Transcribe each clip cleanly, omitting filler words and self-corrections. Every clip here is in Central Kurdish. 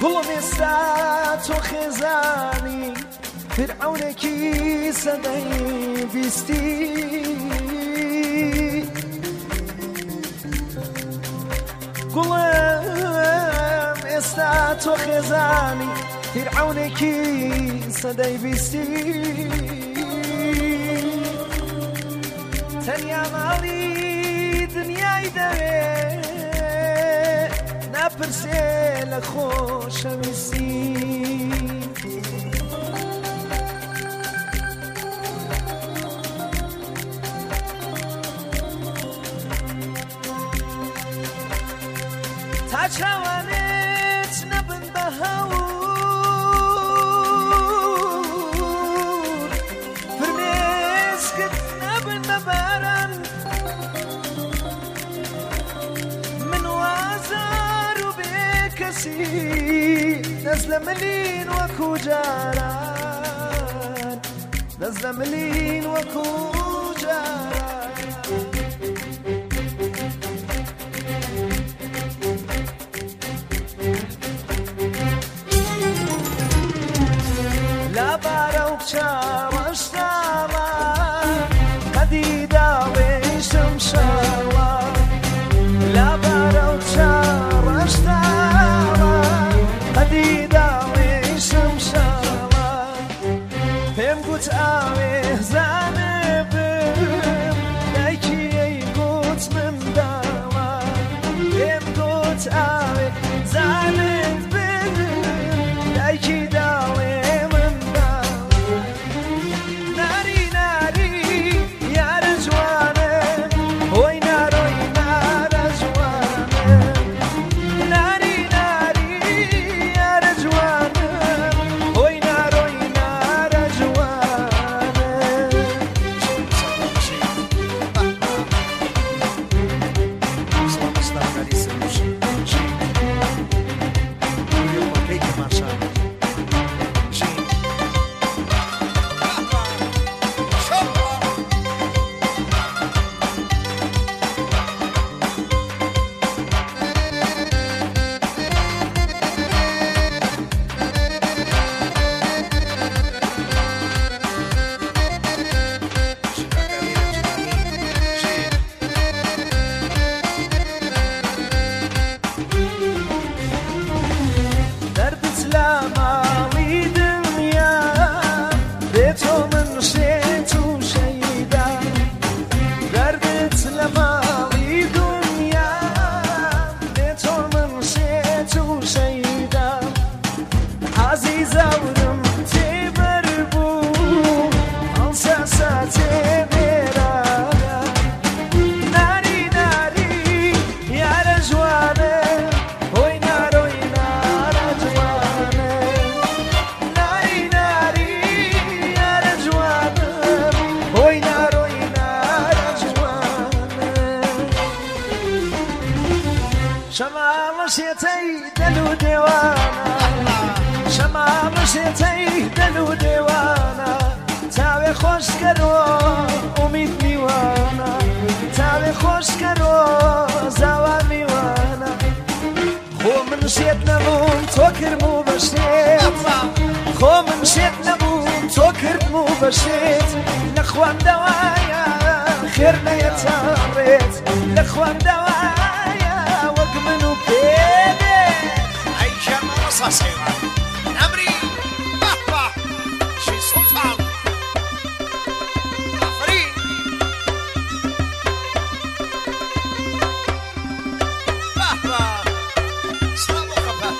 گوڵم ئێستا تۆ خێزانی فرعونێکی سەدەی بیستی گوڵم ئێستا تۆ خێزانی فرعونێکی سەدەی بیستی تەنیا ماڵی دنیای دەوێ ناپرسێ لە خۆشەویستی تا چاوانێت نەبن بە هەور فرمێسکت نەبن بە باران من وازار و بێکەسی دەست لە ملین وەکو جاران دەست لە ملین وەکو جاران لابارە و چاوەشتاوە هەدی داڵێشم شاوە لابارە و چاوەشتاوە هەدی داڵێشم شاوە پێم گوت ئاوێزانە بم دایکی ئەی گوت من داوە پێم گوت ئاوێزانت بم دایکی داڵێ شێتەی دەل و دێوانە شەما بەشێتەی دەل و دێوانە تاوێ خۆشکەرۆ ئومید میوانە تاوێ خۆشکەرۆ زاوان میوانە خۆ من شێت نەبووم تۆ کردم و بەشێت خۆ من شێت نەبووم تۆ کردم و بەشێت لە خوام دەوایە خێر نەیەتاڕێت لە خوام دەوایە وەک من و پێدێ ئەی ژەرمە ڕەساسەیوان نەمری بەپە شی سوڵتان ئافرین بەپە سڵام و خەپە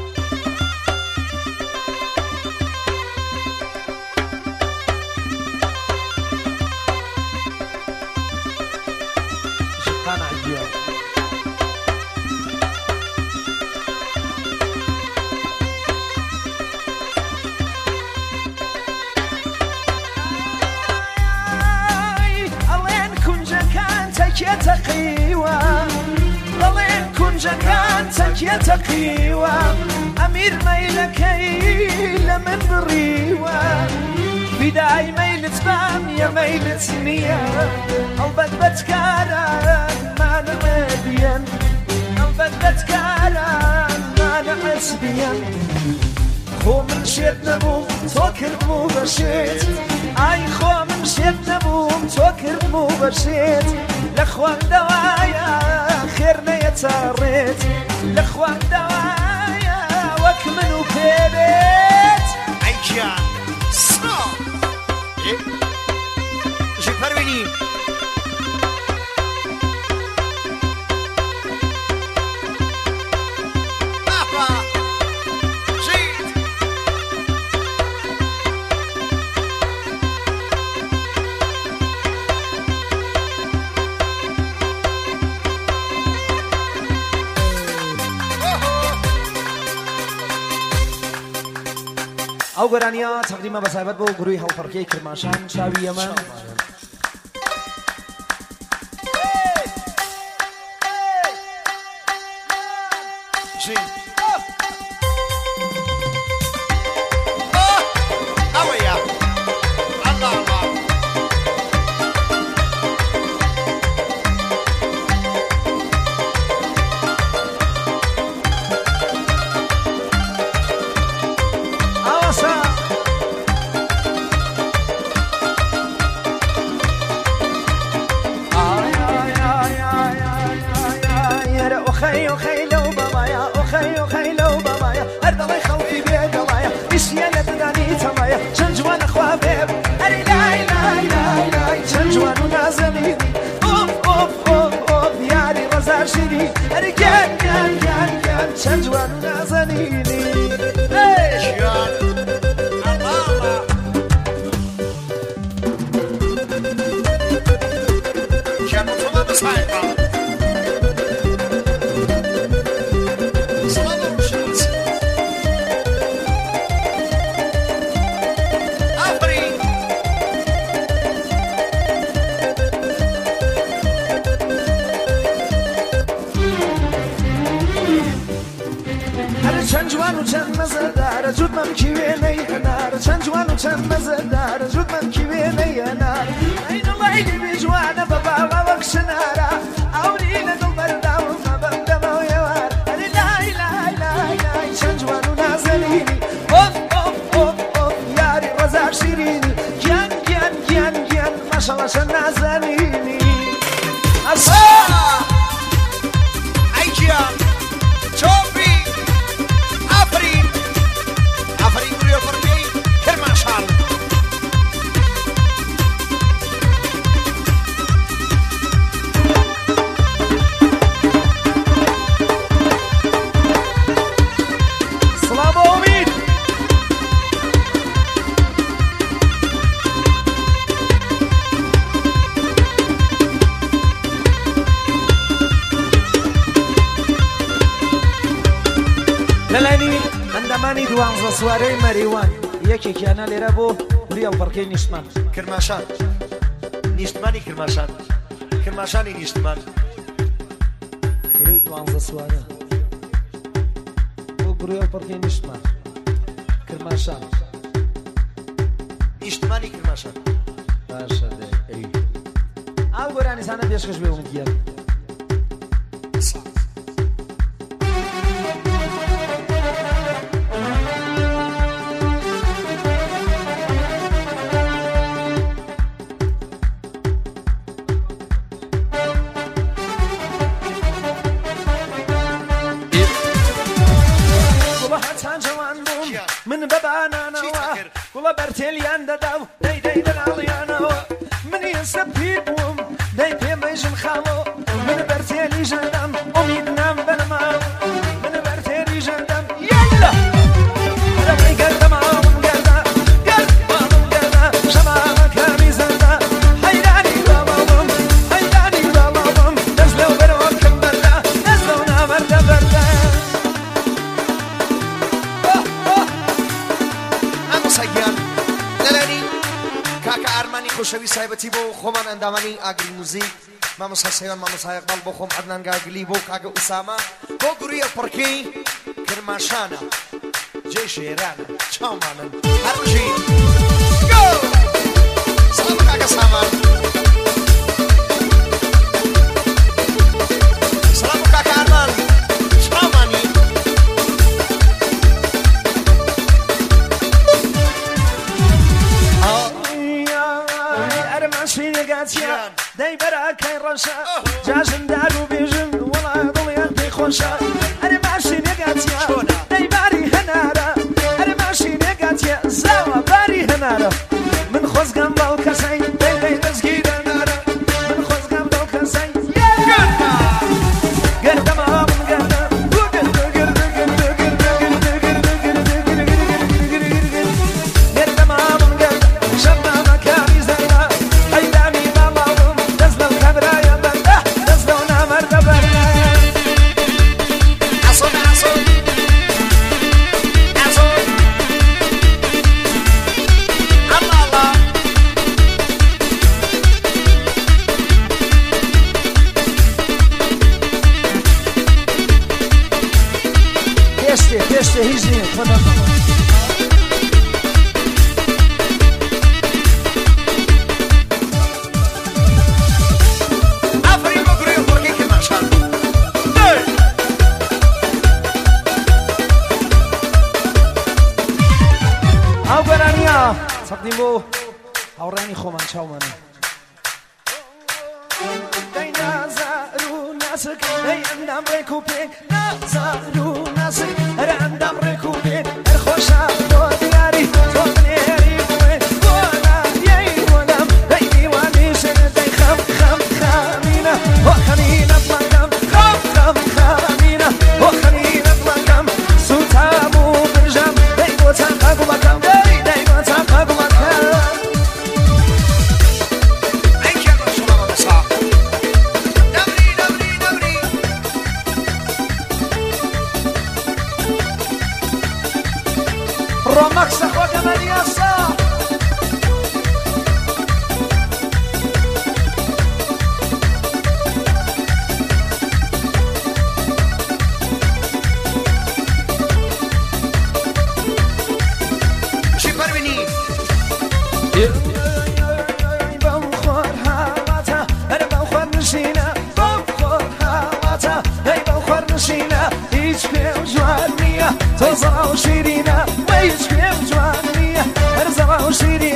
شقان عجیب تقيوة ضلين كنجكان تكيا تقيوة أمير ميلكي لمن بريوة بداي ميلة بام يا ميلة نية البت بتكارا ما نمدين البت بتكارا ما نمدين نسبيا خو من شێت نەبووم تۆ کردم و بەشێت ئای خۆ من شێت نەبووم تۆ کردم و بەشێت لە خواردەوایە خێر نەیەچاڕێت لە خواردەوایە وەک من و پێبێت ئەی گیان سا ژی پەروینی ئەو گۆرانیە تەقدیمە بەسایبەت بۆ گروهی هەڵفەرکێی کرماشان چاوی ئەمە چەند جوان و نازەنینی گیان گیان مطمئن بسایبا سلام روشنات آفرین چەند جوان و چەند مەزەدارە جوودمەم کی وێنەی هەنارە چەند جوان و چەند مەزەدارە جوودمەم کی وێنەی هەنارە ئەی دڵی لێوێ جوانە بە باوە وەک شنارە ئەوری لە دڵ بەرداوم مەبەم دەمەوە ێوارە ئەرێ لای لای لای لای چەند جوان و نازەنینی ئۆف ئۆف ئۆف ئۆف یاری ڕەزار شیرینی گیان گیان گیان گیان ماشەڵڵا چەند نازەنینی ئەسا ئەی گیان چۆپی آفرین آفرین گروهی هەڵفەرکێی کرماشان سڵام بۆ ئومید لەلانی ئەندامانی دوانزە سوارەی مەریوان یەکێکیانە لێرە بۆ گروهی هەڵفەرکێی نیشتمان کرماشان نیشتمانی کرماشان کرماشانی نیشتمان گروهی دوانزە سوارە بۆ گروهی هەڵفەرکێی نیشتمان کرماشان نیشتمانی کرماشان باشە دەی ئەو گۆرانیزانە پێشکەش بێ ومگیان من بەبانانەوە گوڵە بەرتێلیان دەدا و دەیدەی دەناڵیانەوە منی ئێستا پیر بووم دەی پێمەژم خاڵۆ من بەرتێلی ژەندەم ئومید نام بەنەماوە من بەرتێلی ژەندەم یەلە دەڵی گەردەماوم گەردە گەردماوم گەردە شەمامەکەمی زەندە حەیرانی بەڵاوم حەیرانی بەڵاوم دەست لەو بەرەوە کەم بەردە دەست لەو نامەردە بەردە سەگیان لەلانی کاکە ئارمانی خۆشەوی سایبەتی بۆ خۆمان ئەندامانی ئاگری موزیک مامۆستا سەیوان مامۆستا ئەقبال بۆ خۆم عەدنان گاگلی بۆ کاکە ئوسامە بۆ گروهی هەڵفەرکێی کرماشانە جێ شێرانە چاومانن هەروژی گۆ سەلام کاکە سامان سەلام کاکە ئارمان چاومانی نێگاتیا دەی بەراکەی ڕەشە جاژن دار و بێژن وەڵا دڵیان پێی خۆشە ئەرێ باشی نێگاتیا دەی باری هەنارە ئەرێ باشی نێگاتیا زاوە باری هەنارە من خۆزگەم باو کەسەی دەی دەستگی دەنارە من خۆزگەم باو کەسەی گەردەما من گەردە Este هیچ نیست خدا آفرین با گروه برگی که ماشال او برانیا تقدیم بو او رانی خومن چاومنه دی نازارو ناسک دی اندام ریکو پیک نازارو ناسک هر اندام ریکو پیک هر خوشا تو دیاری تو نیاری بوی وانا یای ولم دی دیوانی شن دی خم خم خامینه و خمینه مکم خم خم خامینه و خمینه مکم سوتامو برجم دی بوتم قاگو مکم دی بوتم قاگو مکم Romax juega Mariasa. چی پروینی؟ بخور هواتا هر بخور نشینه بخور هواتا هی بخور نشینه هیچ پیم جوان نیه تو زرا و شیرینه هیچ پیم جوان نیه هر زرا و شیرینه